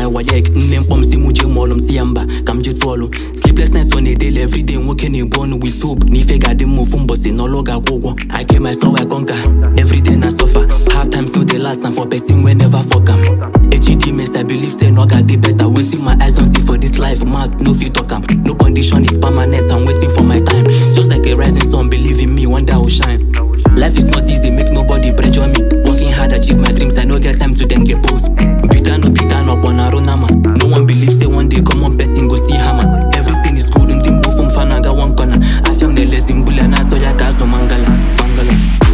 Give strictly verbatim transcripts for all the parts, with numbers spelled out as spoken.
wayek. Name pom si muje molum si yamba. Kam je twolo. Sleepless nights on a daily every day. Working in born with hope. Ni fega de mo fumbo si no loga gogo. I came my soul I conquer. Every day na suffer. Hard times no the last and for person we never fuck am. H D mess I believe say no got the better. Waiting my eyes don't see for this life. Mouth no fit talk am. No condition is permanent. I'm waiting for my time. Just like a rising sun, believe in me, one day I will shine. Life is not easy, make nobody pressure me. Working hard, achieve my dreams, I no get time to then get post. Bitter no bitter no bona runama. No one believes say one day come on person go see hammer. Everything is good and thing from fanaga one corner. I feel the lesson bulana so ya kaso mangala. Mangala.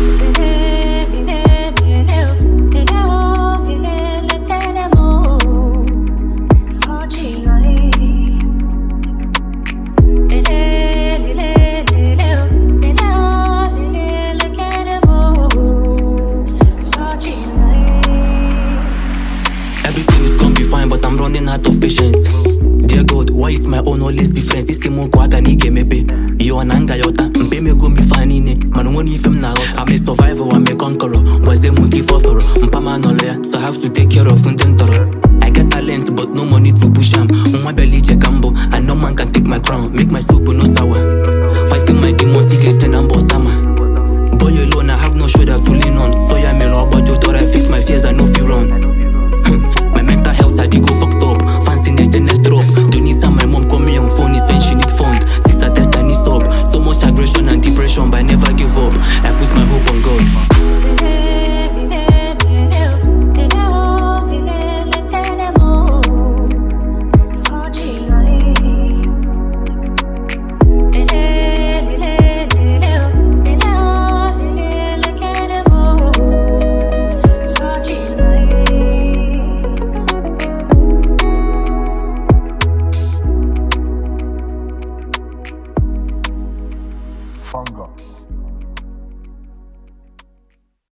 But I'm running out of patience. Dear God, why is my own always different? This is more kwagani kemepe. You an anga yota, mbe me go mi fanine. Man woni fem na. I'm a survivor, I'm a conqueror. Was them wiki for for Mpama no lawyer, so I have to take care of Fundentoro. I get talent, but no money to push am. My belly check ambo, and no man can take my crown. Make my soup no sour. Fighting my demons, he get ten ambo sama. Boy alone.